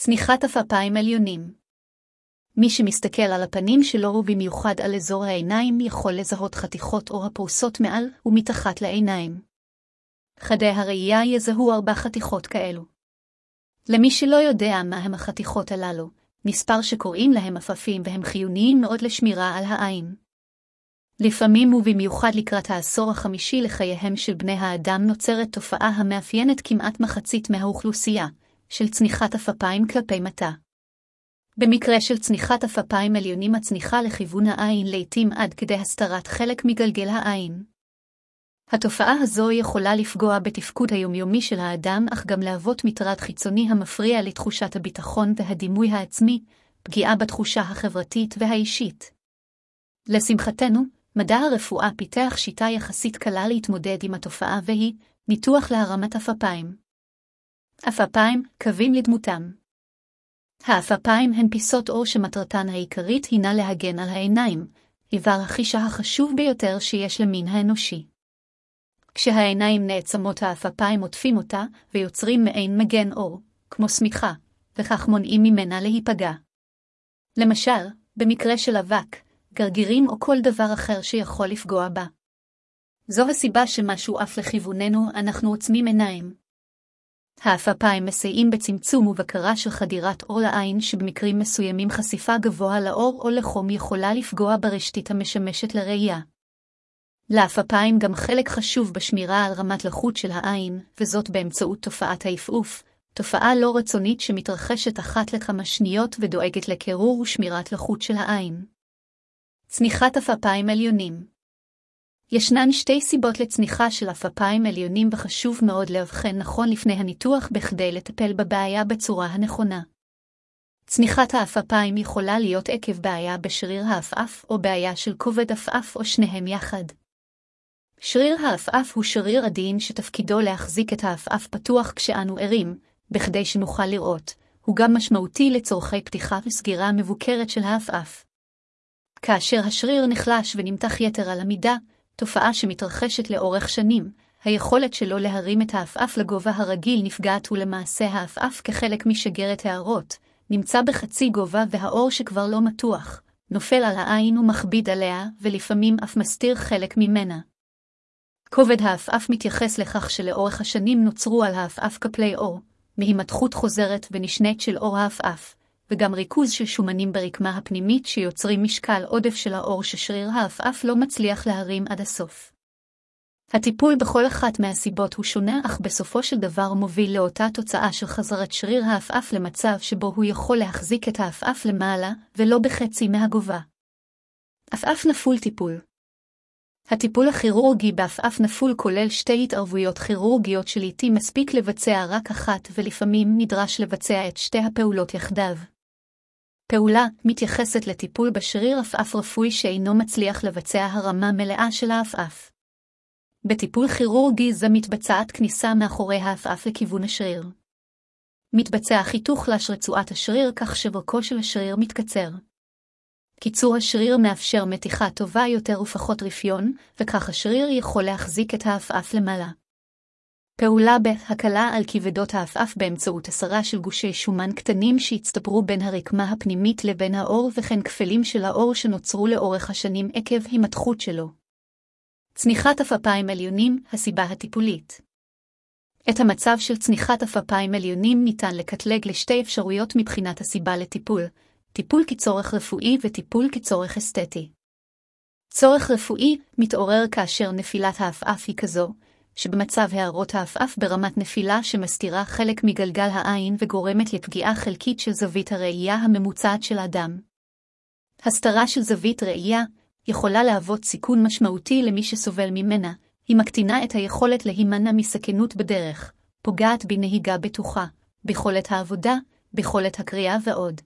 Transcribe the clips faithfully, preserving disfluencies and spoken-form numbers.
צניחת אפיים עליונים. מי שמסתכל על הפנים שלו ובמיוחד על אזור העיניים יכול לזהות חתיכות אור הפרוסות מעל ומתחת לעיניים. חדי הראייה יזהו ארבע חתיכות כאלו. למי שלא יודע מה הם החתיכות הללו, מספר שקוראים להם אפפים והם חיוניים מאוד לשמירה על העין. לפעמים ובמיוחד לקראת העשור החמישי לחייהם של בני האדם נוצרת תופעה המאפיינת כמעט מחצית מהאוכלוסייה, של צניחת אפיים כלפי מטה. במקרה של צניחת אפיים עליונים הצניחה לכיוון העין לעתים עד כדי הסתרת חלק מגלגל העין. התופעה הזו יכולה לפגוע בתפקוד היומיומי של האדם אך גם להוות מטרד חיצוני המפריע לתחושת הביטחון והדימוי העצמי, פגיעה בתחושה החברתית והאישית. לשמחתנו, מדע הרפואה פיתח שיטה יחסית קלה להתמודד עם התופעה והיא ניתוח להרמת אפיים. אפיים, קווים לדמותם. האפיים הן פיסות אור שמטרתן העיקרית הינה להגן על העיניים, איבר החישה החשוב ביותר שיש למין האנושי. כשהעיניים נעצמות האפיים עוטפים אותה ויוצרים מעין מגן אור, כמו סמיכה, וכך מונעים ממנה להיפגע. למשל, במקרה של אבק, גרגירים או כל דבר אחר שיכול לפגוע בה. זו הסיבה שמשהו עף לכיווננו אנחנו עוצמים עיניים. האפיים מסייעים בצמצום ובקרה של חדירת אור לעין שבמקרים מסוימים חשיפה גבוה לאור או לחום יכולה לפגוע ברשתית המשמשת לראייה. לאפיים גם חלק חשוב בשמירה על רמת לחות של העין, וזאת באמצעות תופעת העפעוף, תופעה לא רצונית שמתרחשת אחת לכמה שניות ודואגת לקירור ושמירת לחות של העין. צניחת אפיים עליונים. ישנן שתי סיבות לצניחה של אפיים עליונים וחשוב מאוד להבחן נכון לפני הניתוח בכדי לטפל בבעיה בצורה הנכונה. צניחת האפיים יכולה להיות עקב בעיה בשריר האפאף או בעיה של כובד אפאף או שניהם יחד. שריר האפאף הוא שריר עדין שתפקידו להחזיק את האפאף פתוח כשאנו ערים, בכדי שנוכל לראות. הוא גם משמעותי לצורכי פתיחה וסגירה מבוקרת של האפאף. כאשר השריר נחלש ונמתח יתר על המידה, תופעה שמתרחשת לאורך שנים, היכולת שלו להרים את האפאף לגובה הרגיל נפגעת ולמעשה האפאף כחלק משגרת הערות, נמצא בחצי גובה והאור שכבר לא מתוח, נופל על העין ומכביד עליה ולפעמים אף מסתיר חלק ממנה. כובד האפאף מתייחס לכך שלאורך השנים נוצרו על האפאף כפלי אור, מהימתחות חוזרת ונשנית של אור האפאף, וגם ריכוז של שומנים ברקמה הפנימית שיוצרים משקל עודף של האור ששריר האפאף לא מצליח להרים עד הסוף. הטיפול בכל אחת מהסיבות הוא שונה, אך בסופו של דבר מוביל לאותה תוצאה של חזרת שריר האפאף למצב שבו הוא יכול להחזיק את האפאף למעלה ולא בחצי מהגובה. אפאף נפול טיפול. הטיפול הכירורגי באפאף נפול כולל שתי התערבויות כירורגיות שלעיתים מספיק לבצע רק אחת ולפעמים נדרש לבצע את שתי הפעולות יחדיו. פעולה מתייחסת לטיפול בשריר אפאף רפואי שאינו מצליח לבצע הרמה מלאה של האפאף. בטיפול כירורגי זה מתבצעת כניסה מאחורי האפאף לכיוון השריר. מתבצע חיתוך לש רצועת השריר כך שברכו של השריר מתקצר. קיצור השריר מאפשר מתיחה טובה יותר ופחות רפיון, וכך השריר יכול להחזיק את האפאף למעלה. פעולה בהקלה על כבדות האפאף באמצעות הסרה של גושי שומן קטנים שהצטברו בין הרקמה הפנימית לבין האור וכן כפלים של האור שנוצרו לאורך השנים עקב הימתחות שלו. צניחת אפיים עליונים, הסיבה הטיפולית. את המצב של צניחת אפיים עליונים ניתן לקטלג לשתי אפשרויות מבחינת הסיבה לטיפול, טיפול כצורך רפואי וטיפול כצורך אסתטי. צורך רפואי מתעורר כאשר נפילת האפאף היא כזו, שבמצב הערות האפאף ברמת נפילה שמסתירה חלק מגלגל העין וגורמת לפגיעה חלקית של זווית הראייה הממוצעת של האדם. הסתרה של זווית ראייה יכולה להוות סיכון משמעותי למי שסובל ממנה, היא מקטינה את היכולת להימנע מסכנות בדרך, פוגעת בנהיגה בטוחה, ביכולת העבודה, ביכולת הקריאה ועוד.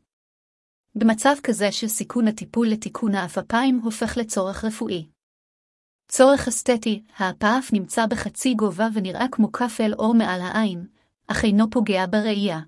במצב כזה של סיכון הטיפול לתיקון האפיים הופך לצורך רפואי. צורך אסתטי, האפאף נמצא בחצי גובה ונראה כמו כפל אור מעל העין, אך אינו פוגע בראייה.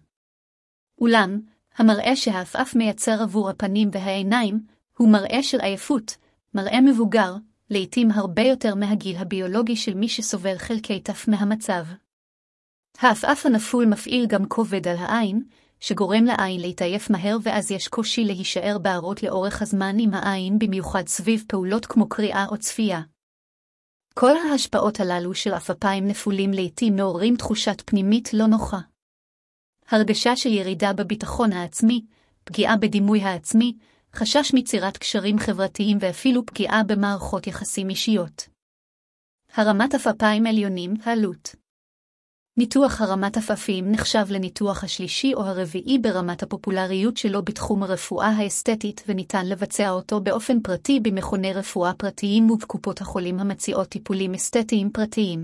אולם, המראה שהאפאף מייצר עבור הפנים והעיניים, הוא מראה של עייפות, מראה מבוגר, לעתים הרבה יותר מהגיל הביולוגי של מי שסובל חלקי תף מהמצב. האפאף הנפול מפעיל גם כובד על העין, שגורם לעין להתעייף מהר ואז יש קושי להישאר בערות לאורך הזמן עם העין, במיוחד סביב פעולות כמו קריאה או צפייה. כל ההשפעות הללו של עפעפיים נפולים לעתים מעוררים תחושת פנימית לא נוחה. הרגשה של ירידה בביטחון העצמי, פגיעה בדימוי העצמי, חשש מצירת קשרים חברתיים ואפילו פגיעה במערכות יחסים אישיות. הרמת עפעפיים עליונים, העלות. ניתוח הרמת עפעפים נחשב לניתוח השלישי או הרביעי ברמת הפופולריות שלו בתחום הרפואה האסתטית וניתן לבצע אותו באופן פרטי במכוני רפואה פרטיים ובקופות החולים המציעות טיפולים אסתטיים פרטיים.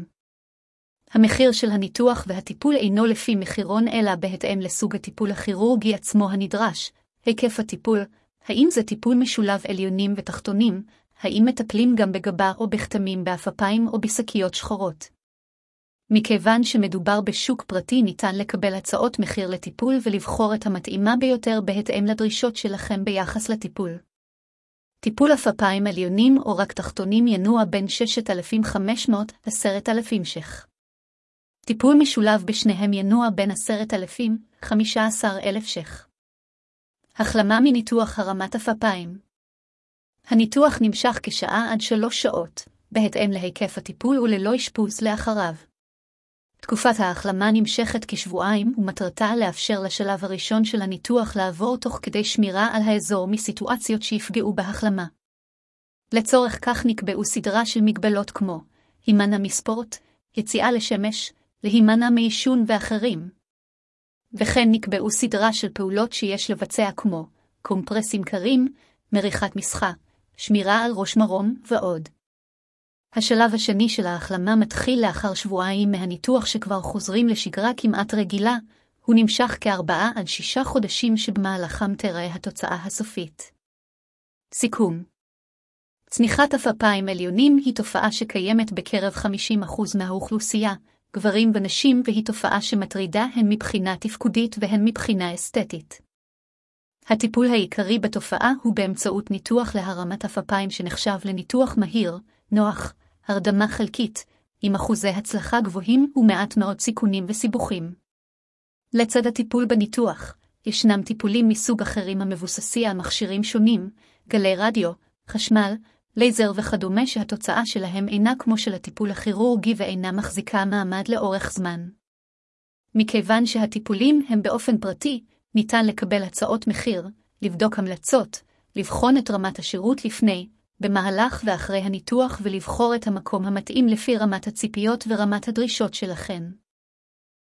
המחיר של הניתוח והטיפול אינו לפי מחירון אלא בהתאם לסוג הטיפול הכירורגי עצמו הנדרש, היקף הטיפול, האם זה טיפול משולב עליונים ותחתונים, האם מטפלים גם בגבה או בכתמים בעפעפיים או בשקיות שחורות. מכיוון שמדובר בשוק פרטי ניתן לקבל הצעות מחיר לטיפול ולבחור את המתאימה ביותר בהתאם לדרישות שלכם ביחס לטיפול. טיפול עפעפיים עליונים או רק תחתונים ינוע בין שישת אלפים וחמש מאות עד עשרת אלפים ש"ח. טיפול משולב בשניהם ינוע בין עשרת אלפים וחמישה עשר אלף ש"ח. החלמה מניתוח הרמת עפעפיים. הניתוח נמשך כשעה עד שלוש שעות, בהתאם להיקף הטיפול וללא אשפוז לאחריו. תקופת ההחלמה נמשכת כשבועיים ומטרתה לאפשר לשלב הראשון של הניתוח לעבור תוך כדי שמירה על האזור מסיטואציות שיפגעו בהחלמה. לצורך כך נקבעו סדרה של מגבלות כמו הימנע מספורט, יציאה לשמש, להימנע מעישון ואחרים. וכן נקבעו סדרה של פעולות שיש לבצע כמו קומפרסים קרים, מריחת מסחה, שמירה על ראש מרום ועוד. השלב השני של ההחלמה מתחיל לאחר שבועיים מהניתוח שכבר חוזרים לשגרה כמעט רגילה, הוא נמשך כארבעה עד שישה חודשים שבמהלכם תראה התוצאה הסופית. סיכום. צניחת עפעפיים עליונים היא תופעה שקיימת בקרב חמישים אחוז מהאוכלוסייה, גברים ונשים, והיא תופעה שמטרידה הן מבחינה תפקודית והן מבחינה אסתטית. הטיפול העיקרי בתופעה הוא באמצעות ניתוח להרמת עפעפיים שנחשב לניתוח מהיר, נוח, הרדמה חלקית, עם אחוזי הצלחה גבוהים ומעט מאוד סיכונים וסיבוכים. לצד הטיפול בניתוח, ישנם טיפולים מסוג אחרים המבוססים על מכשירים שונים, גלי רדיו, חשמל, לייזר וכדומה שהתוצאה שלהם אינה כמו של הטיפול הכירורגי ואינה מחזיקה מעמד לאורך זמן. מכיוון שהטיפולים הם באופן פרטי, ניתן לקבל הצעות מחיר, לבדוק המלצות, לבחון את רמת השירות לפני, במהלך ואחרי הניתוח ולבחור את המקום המתאים לפי רמת הציפיות ורמת הדרישות שלכם.